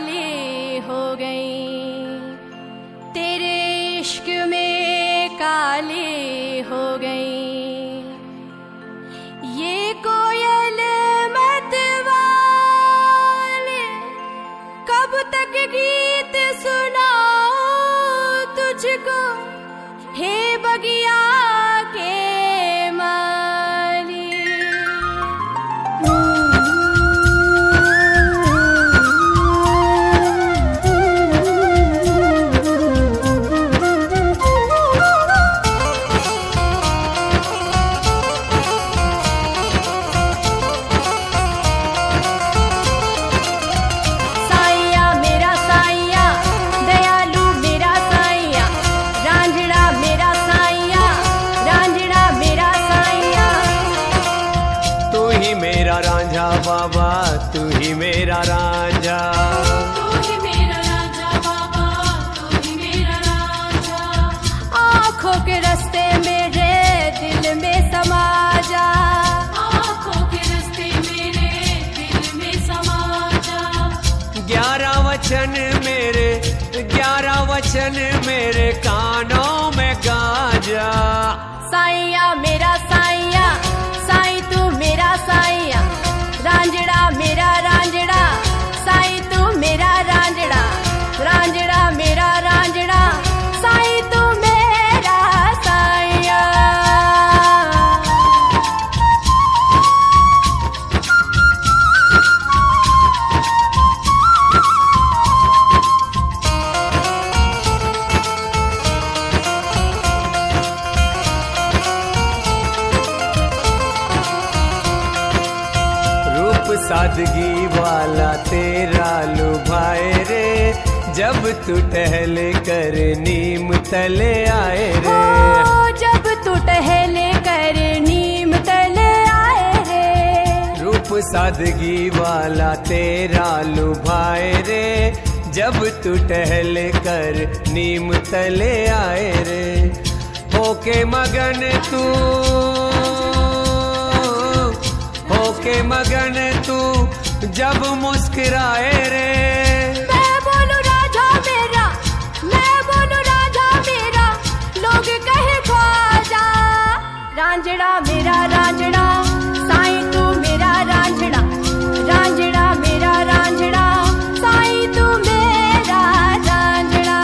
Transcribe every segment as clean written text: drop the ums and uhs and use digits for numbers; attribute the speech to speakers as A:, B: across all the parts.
A: काली हो गई, तेरे इश्क में काली हो गई। ये कोयल मतवाले कब तक गीत सुनाऊं तुझको, हे बगिया के माली। साईया मेरा साईया, दयालु मेरा साईया, रांझड़ा मेरा साईया, रांझड़ा मेरा साईया।
B: तू ही मेरा रांझा बाबा, तू ही मेरा रांझा,
A: तू ही मेरा रांझा बाबा, तू ही मेरा रांझा। आँखों के रास्ते मेरे दिल में समा जा, आँखों के रास्ते मेरे दिल में समा जा।
B: 11 वचन मेरे, 11 वचन मेरे कानों में गाजा।
A: साईया मेरा साईया, साईं तू मेरा साईया, रांझड़ा मेरा रांझड़ा, साईं तू मेरा रांझड़ा, रांझड़ा मेरा रांझड़ा, साईं तू मेरा साईया।
B: रूप सादगी वाला तेरा लुभाए रे, जब तू टहल कर नीम तले आए रे।
A: ओ जब तू टहले कर नीम तले आए रे।
B: रूप सादगी वाला तेरा लुभाए रे, जब तू टहल कर नीम तले आए रे। होके मगन तू, होके मगन तू जब मुस्कुराए रे।
A: मैं बोलूं राजा मेरा, मैं बोलूं राजा मेरा, लोग कहे ख्वाजा। रांझड़ा मेरा रांझड़ा, साईं तू मेरा रांझड़ा, रांझड़ा मेरा रांझड़ा, साईं तू मेरा रांझड़ा।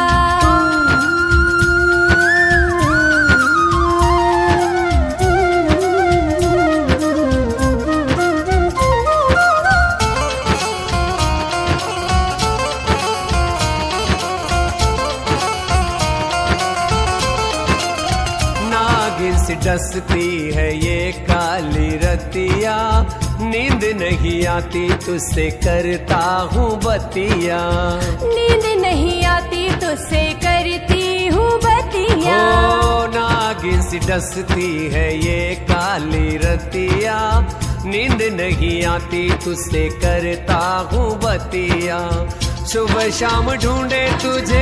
B: नागिन सी डसती है ये काली रतिया, नींद नहीं आती तुझसे करता हूँ बतिया।
A: नींद नहीं आती तुझसे करती हूँ बतिया।
B: ओ नागिन सी डसती है ये काली रतिया, नींद नहीं आती तुझसे करता हूँ बतिया। सुबह शाम ढूंढे तुझे,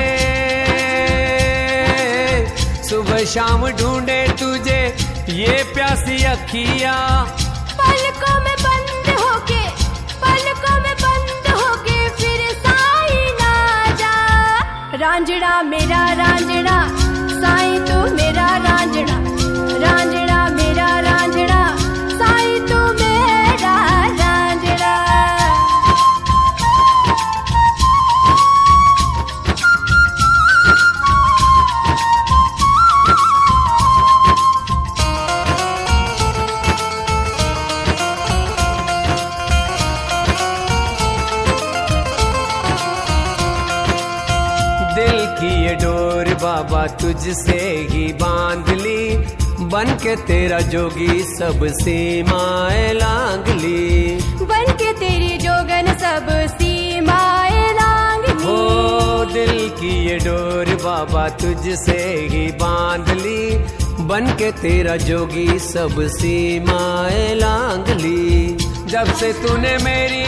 B: सुबह शाम ढूंढे तुझे ये प्यासी अखिया।
A: पलकों में बंद होके, पलकों में बंद होके फिर साईं ना जा। रांझड़ा मेरा रांझड़ा, साईं तू मेरा रांझड़ा, रांझड़ा मेरा रांझड़ा, साईं तू मेरा रांझड़ा।
B: दिल की ये डोर बाबा तुझसे ही बांध ली, बन के तेरा जोगी सब सीमाएं लांग ली।
A: बन के तेरी जोगन सब सीमाएं लांग ली।
B: ओ दिल की ये डोर बाबा तुझसे ही बांध ली, बन के तेरा जोगी सब सीमाएं लांग ली। जब से तूने मेरी,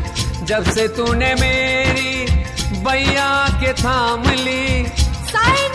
B: जब से तूने मेरी बैया के थाम ली।
A: साईं